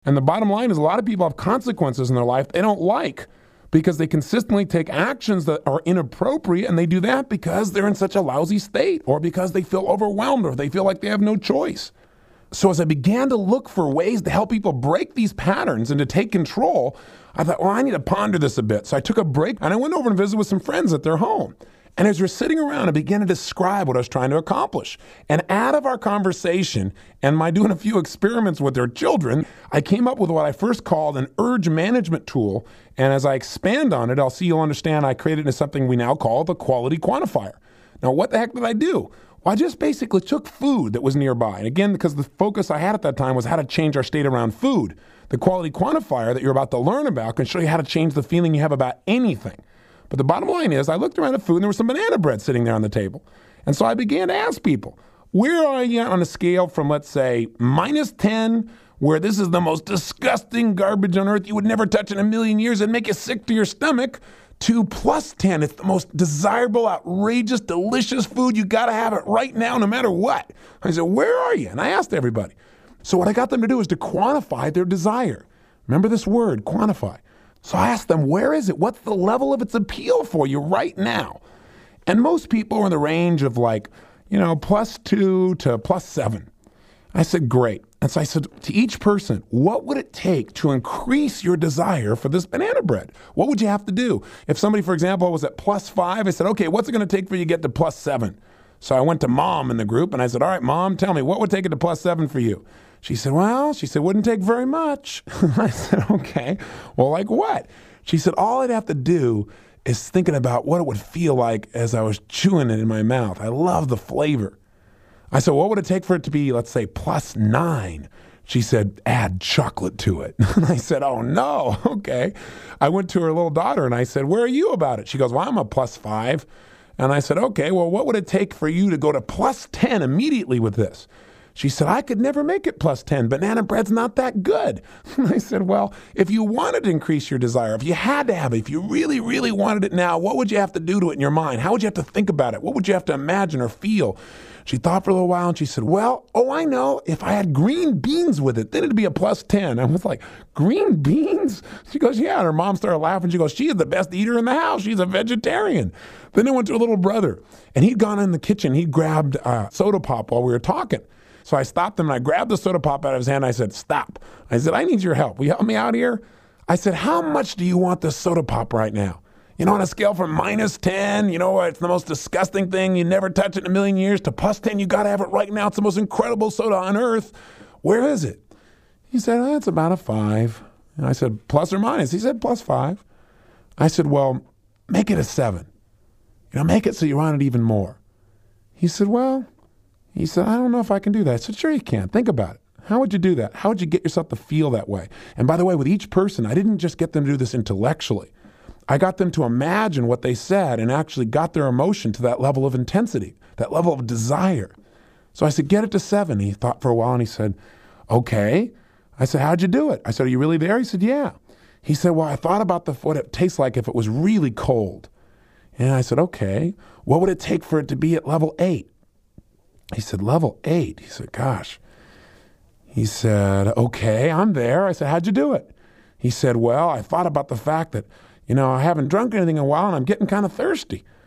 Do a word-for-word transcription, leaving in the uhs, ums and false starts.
And the bottom line is a lot of people have consequences in their life they don't like because they consistently take actions that are inappropriate, and they do that because they're in such a lousy state or because they feel overwhelmed or they feel like they have no choice. So as I began to look for ways to help people break these patterns and to take control, I thought, well, I need to ponder this a bit. So I took a break and I went over and visited with some friends at their home. And as we're sitting around, I began to describe what I was trying to accomplish. And out of our conversation and my doing a few experiments with their children, I came up with what I first called an urge management tool. And as I expand on it, I'll see you'll understand I created it into something we now call the quality quantifier. Now, what the heck did I do? Well, I just basically took food that was nearby. And again, because the focus I had at that time was how to change our state around food. The quality quantifier that you're about to learn about can show you how to change the feeling you have about anything. But the bottom line is I looked around at food and there was some banana bread sitting there on the table. And so I began to ask people, where are you on a scale from, let's say, minus ten, where this is the most disgusting garbage on earth you would never touch in a million years and make you sick to your stomach, to plus ten, it's the most desirable, outrageous, delicious food. You got to have it right now, no matter what. I said, where are you? And I asked everybody. So what I got them to do is to quantify their desire. Remember this word, quantify. So I asked them, where is it? What's the level of its appeal for you right now? And most people are in the range of like, you know, plus two to plus seven. I said, great. And so I said to each person, what would it take to increase your desire for this banana bread? What would you have to do? If somebody, for example, was at plus five, I said, okay, what's it going to take for you to get to plus seven? So I went to mom in the group and I said, all right, mom, tell me, what would take it to plus seven for you? She said, well, she said, wouldn't take very much. I said, okay, well, like what? She said, all I'd have to do is thinking about what it would feel like as I was chewing it in my mouth. I love the flavor. I said, what would it take for it to be, let's say, plus nine? She said, add chocolate to it. And I said, oh, no, okay. I went to her little daughter and I said, where are you about it? She goes, well, I'm a plus five. And I said, okay, well, what would it take for you to go to plus ten immediately with this? She said, I could never make it plus ten. Banana bread's not that good. And I said, well, if you wanted to increase your desire, if you had to have it, if you really, really wanted it now, what would you have to do to it in your mind? How would you have to think about it? What would you have to imagine or feel? She thought for a little while and she said, well, oh, I know. If I had green beans with it, then it'd be a plus ten. I was like, green beans? She goes, yeah. And her mom started laughing. She goes, she is the best eater in the house. She's a vegetarian. Then I went to her little brother and he'd gone in the kitchen. He grabbed a soda pop while we were talking. So I stopped him and I grabbed the soda pop out of his hand. I said, stop. I said, I need your help. Will you help me out here? I said, how much do you want this soda pop right now? You know, on a scale from minus ten, you know, it's the most disgusting thing. You never touch it in a million years, to plus ten, you got to have it right now. It's the most incredible soda on earth. Where is it? He said, oh, it's about a five. And I said, plus or minus? He said, plus five. I said, well, make it a seven. You know, make it so you want it even more. He said, well, he said, I don't know if I can do that. I said, sure you can. Think about it. How would you do that? How would you get yourself to feel that way? And by the way, with each person, I didn't just get them to do this intellectually. I got them to imagine what they said and actually got their emotion to that level of intensity, that level of desire. So I said, get it to seven. He thought for a while and he said, okay. I said, how'd you do it? I said, are you really there? He said, yeah. He said, well, I thought about the, what it tastes like if it was really cold. And I said, okay, what would it take for it to be at level eight? He said, level eight. He said, gosh. He said, okay, I'm there. I said, how'd you do it? He said, well, I thought about the fact that, you know, I haven't drunk anything in a while and I'm getting kind of thirsty.